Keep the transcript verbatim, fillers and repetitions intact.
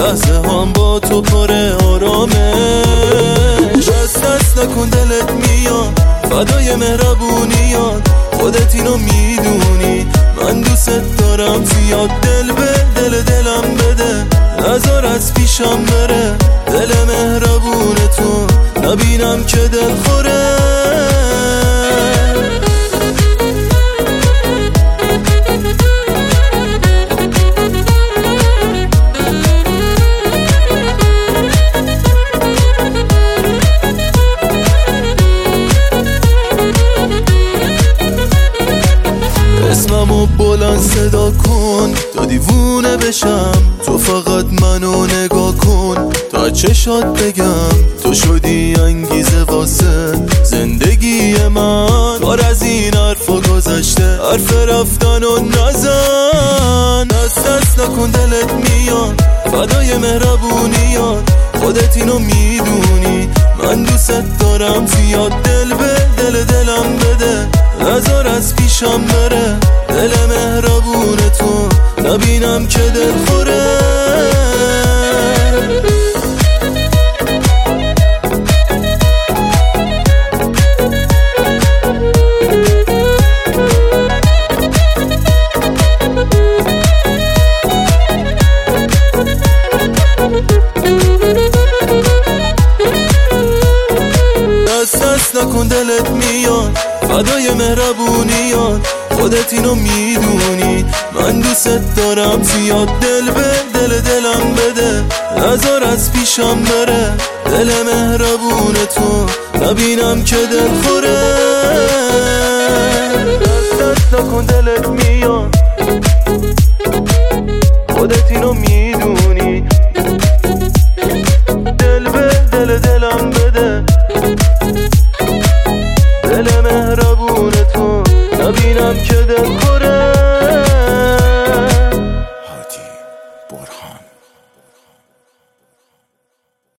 لحظه هم با تو پر آرامش. دست دست نکن دلت میاد فدای مهربونیات، خودت اینو میدونی من دوست دارم زیاد. دل به دل دلم بده نذار از پیشم بره، دل مهربون تو نبینم که دل خوره. اسممو بلند صدا کن تا دیوونه بشم، تو فقط منو نگاه کن تا چشات بگم تو شدی انگیزه واسه زندگی من. کار از این حرفا گذشته، حرف رفتن و نزن. دست دست نکن دلت میاد فدای مهربونیات، خودت اینو میدونی من دوست دارم زیاد. دل به دل دلم بده نذار از پیشم بره، دل مهربون تو نبینم که دل خوره. دست دست نکن دلت میاد فدای مهربونیات، خودت اینو میدونی من دوست دارم زیاد. دل به دل دلم بده نذار از پیشم بره، دل مهربون تو نبینم که دل خوره. دست دست نکن دلت میاد خودت اینو میدونی، دل به دل دلم بده دل مهربون تو نبینم که دل خوره.